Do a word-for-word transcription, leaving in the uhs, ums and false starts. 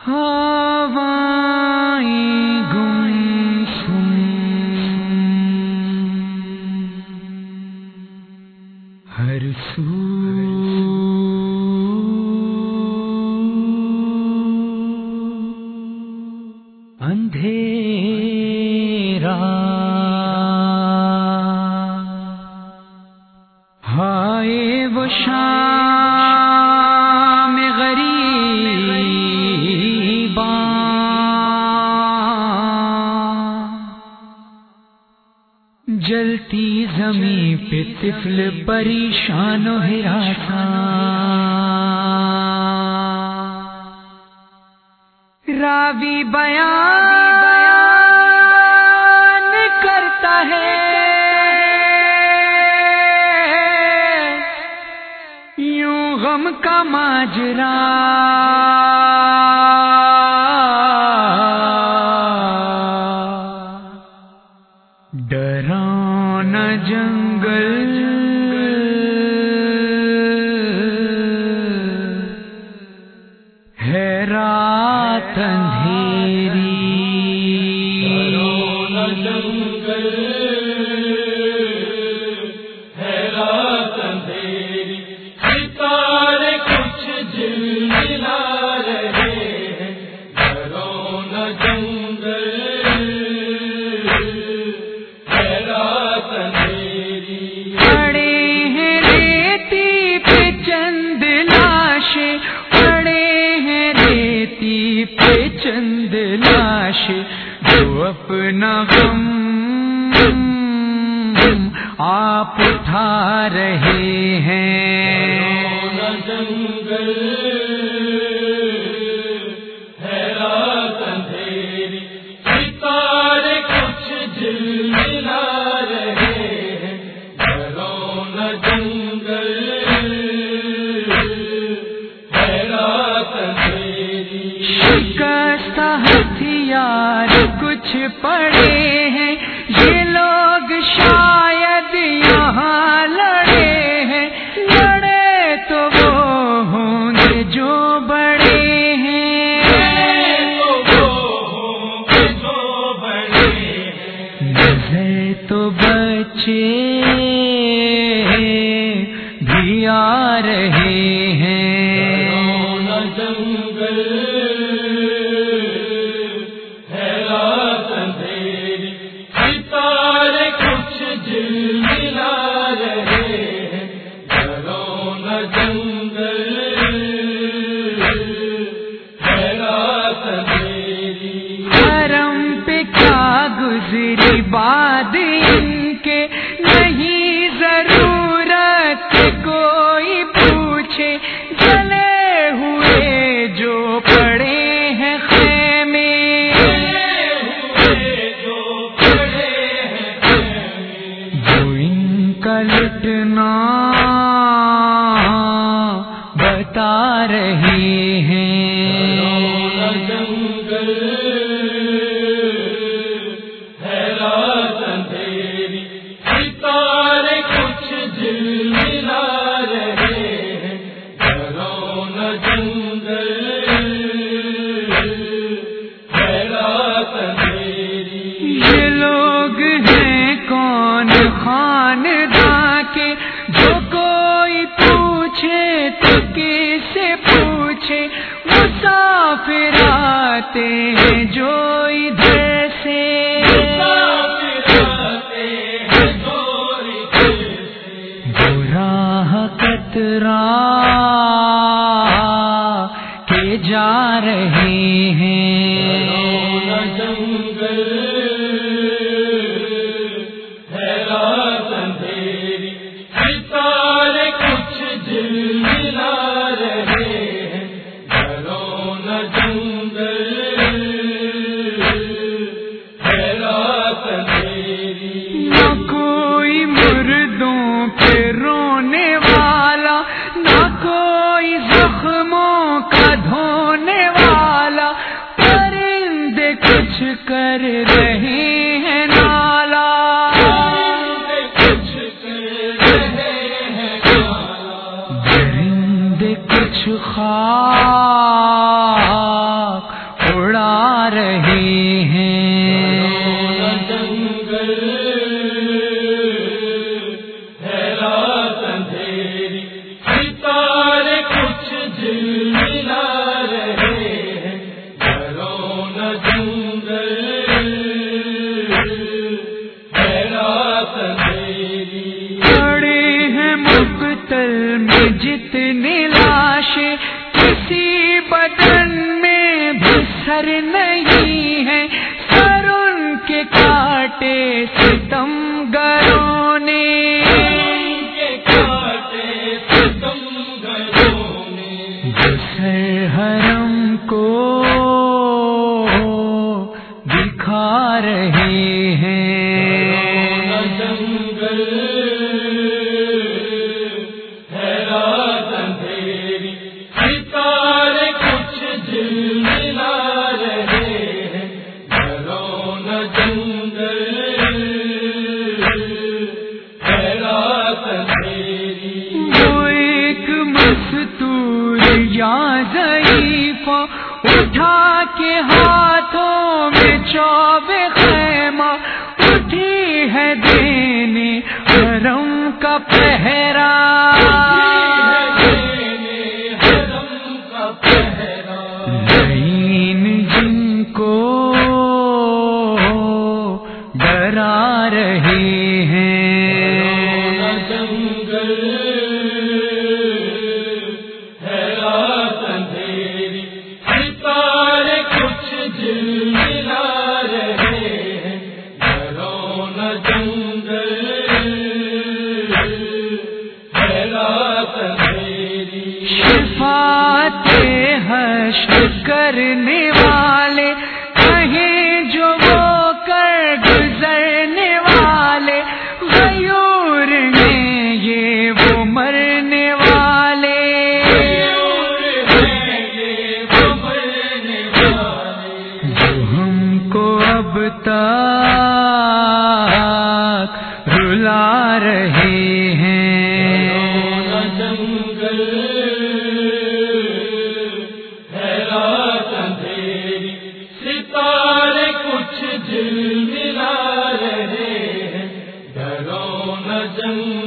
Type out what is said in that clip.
ہوائیں گمسم ہر سو اندھیرا ہائے وہ شام غریباں جلتی زمین پہ طفل پریشان و ہراساں راوی بیان کرتا ہے یوں غم کا ماجرا ڈرانا جنگل ہے رات اندھیری ڈرانا جنگل ہے رات اندھیری ستارے کچھ جلجلا رہے ہیں ڈرانا جنگل چند لاش جو اپنا غم آپ اٹھا رہے ہیں جنگل ہے رات اندھیری ستارے کچھ جلجلا رہے ہیں ڈرانا جنگل ہے رات اندھیری شکست ہتھیار کچھ پڑے ہیں یہ لوگ شاید یہاں لڑے ہیں لڑے تو وہ ہوں گے جو بڑے ہیں نظر تو بچے بھی آ رہے ہیں جنگل گزری بعد ان کے نہیں ضرورت کوئی پوچھے جلے ہوئے جو پڑے ہیں خیمے جو ان کا لٹنا بتا رہے ہیں یہ لوگ ہیں کون خانداں کے جو کوئی پوچھے تو کسے پوچھے مسافر آتے ہیں جو ادھر سے راہ کترا کے جا رہے ہیں جنگل ہے رات اندھیری ستارے کچھ جلجلا رہے ہیں ڈرانا جنگل ہے رات اندھیری نہ کوئی مردوں پہ رونے والا نہ کوئی زخموں کا دھونے والا پرندے کچھ کر رہے ہیں نالا درندے کچھ خاک اڑا رہے ہیں جنگل ہے رات اندھیری ستارے کچھ جلملا رہے ہیں ڈرو نہ جنگل ہے رات اندھیری پڑے ہیں مقتل میں جتنے لاشیں کسی بدن میں بھی سر نہیں ہے سر ان کے کاٹے ستم گروں نے سر حرم کو دکھا رہے ہیں جنگل ہے رات اندھیری ستارے کچھ جلملا رہے ہیں ڈرو نہ جنگل ہے رات اندھیری وہ ایک مستور یا ضعیف اٹھا کے ہاتھوں میں چوب خیمہ اٹھی ہے دینے حرم کا پہرا لعین جن کو ڈرا رہے ہیں جنگل ہے رات اندھیری ستارے کچھ جلملا رہے ہیں ڈرو نہ جنگل ہے رات اندھیری شفاعت حشر کرنے والے کہیں جو وہ کر گزرنے والے غیور میں یہ وہ مرنے والے جو ہم کو اب تک رلا رہے ہیں جنگل ہے رات اندھیری ستارے کچھ جلملا رہے ہیں ڈرو نہ جنگل